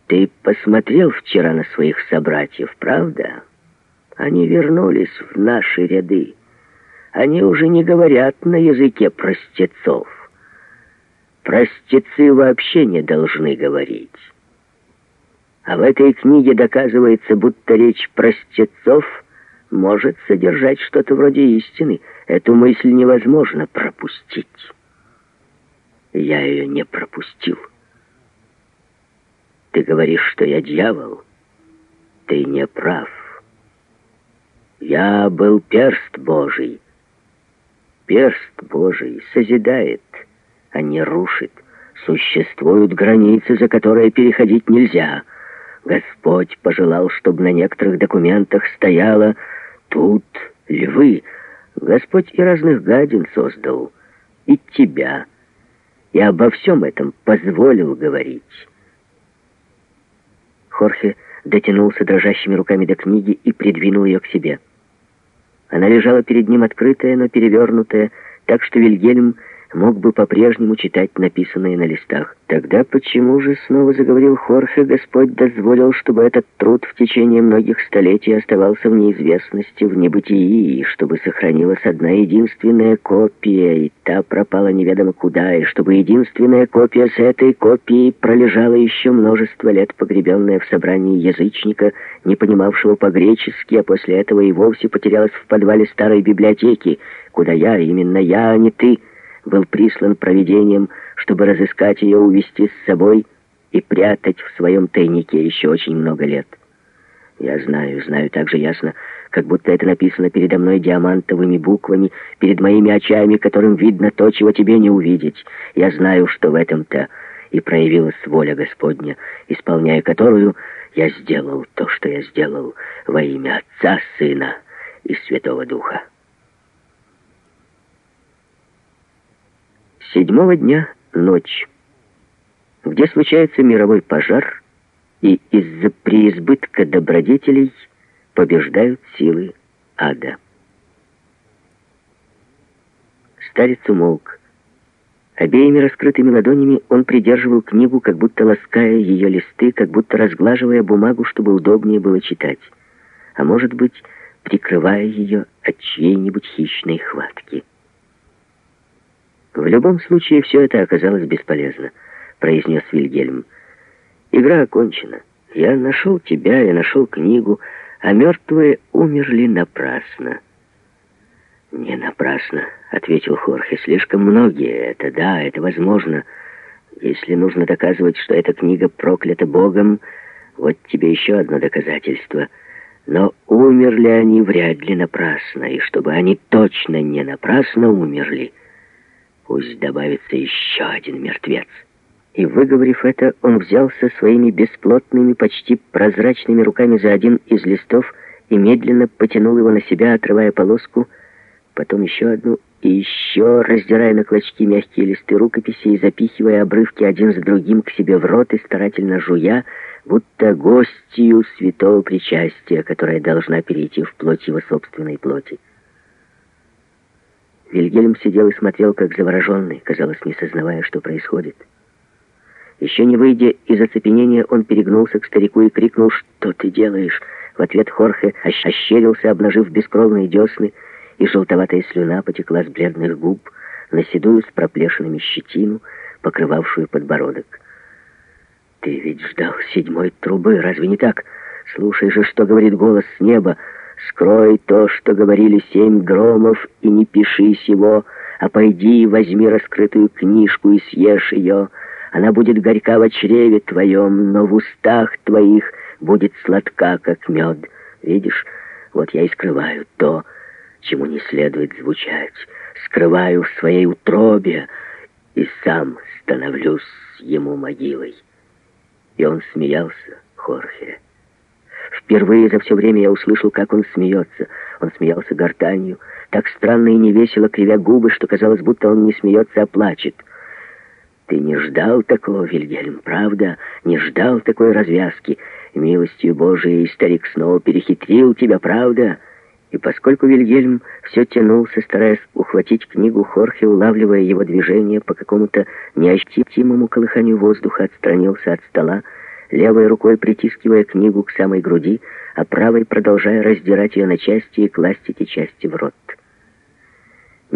Ты посмотрел вчера на своих собратьев, правда? Они вернулись в наши ряды. Они уже не говорят на языке простецов. Простецы вообще не должны говорить. А в этой книге доказывается, будто речь простецов может содержать что-то вроде истины. Эту мысль невозможно пропустить. Я ее не пропустил. Ты говоришь, что я дьявол. Ты не прав. Я был перст Божий. Перст Божий созидает, а не рушит. Существуют границы, за которые переходить нельзя. Господь пожелал, чтобы на некоторых документах стояло «тут львы». Господь и разных гадин создал, и тебя, и обо всем этом позволил говорить. Хорхе дотянулся дрожащими руками до книги и придвинул ее к себе. Она лежала перед ним открытая, но перевернутая, так что Вильгельм мог бы по-прежнему читать написанное на листах. Тогда почему же, снова заговорил Хорхе, Господь дозволил, чтобы этот труд в течение многих столетий оставался в неизвестности, в небытии, и чтобы сохранилась одна единственная копия, и та пропала неведомо куда, и чтобы единственная копия с этой копией пролежала еще множество лет, погребенная в собрании язычника, не понимавшего по-гречески, а после этого и вовсе потерялась в подвале старой библиотеки, куда я, именно я, а не ты, был прислан провидением, чтобы разыскать ее, увести с собой и прятать в своем тайнике еще очень много лет. Я знаю так же ясно, как будто это написано передо мной диамантовыми буквами, перед моими очами, которым видно то, чего тебе не увидеть. Я знаю, что в этом-то и проявилась воля Господня, исполняя которую я сделал то, что я сделал во имя Отца, Сына и Святого Духа. 7-го дня ночь, где случается мировой пожар, и из-за преизбытка добродетелей побеждают силы ада. Старец умолк. Обеими раскрытыми ладонями он придерживал книгу, как будто лаская ее листы, как будто разглаживая бумагу, чтобы удобнее было читать, а может быть, прикрывая ее от чьей-нибудь хищной хватки. «В любом случае, все это оказалось бесполезно», — произнес Вильгельм. «Игра окончена. Я нашел тебя, я нашел книгу, а мертвые умерли напрасно». «Не напрасно», — ответил Хорхе. «Слишком многие. Это возможно. Если нужно доказывать, что эта книга проклята Богом, вот тебе еще одно доказательство. Но умерли они вряд ли напрасно, и чтобы они точно не напрасно умерли, пусть добавится еще один мертвец». И, выговорив это, он взялся своими бесплотными, почти прозрачными руками за один из листов и медленно потянул его на себя, отрывая полоску, потом еще одну и еще, раздирая на клочки мягкие листы рукописи и запихивая обрывки один за другим к себе в рот и старательно жуя, будто гостью святого причастия, которая должна перейти в плоть его собственной плоти. Вильгельм сидел и смотрел, как завороженный, казалось, не сознавая, что происходит. Еще не выйдя из оцепенения, он перегнулся к старику и крикнул: «Что ты делаешь?» В ответ Хорхе ощерился, обнажив бескровные десны, и желтоватая слюна потекла с бледных губ на седую с проплешинами щетину, покрывавшую подбородок. «Ты ведь ждал 7-й трубы, разве не так? Слушай же, что говорит голос с неба. Скрой то, что говорили 7 громов, и не пиши сего, а пойди и возьми раскрытую книжку и съешь ее. Она будет горька в чреве твоем, но в устах твоих будет сладка, как мед. Видишь, вот я и скрываю то, чему не следует звучать. Скрываю в своей утробе и сам становлюсь ему могилой». И он смеялся, Хорхе. Впервые за все время я услышал, как он смеется. Он смеялся гортанью, так странно и невесело, кривя губы, что казалось, будто он не смеется, а плачет. «Ты не ждал такого, Вильгельм, правда? Не ждал такой развязки. Милостью Божией старик снова перехитрил тебя, правда?» И поскольку Вильгельм все тянулся, стараясь ухватить книгу, Хорхе, улавливая его движение по какому-то неощутимому колыханию воздуха, отстранился от стола, левой рукой притискивая книгу к самой груди, а правой продолжая раздирать ее на части и класть эти части в рот.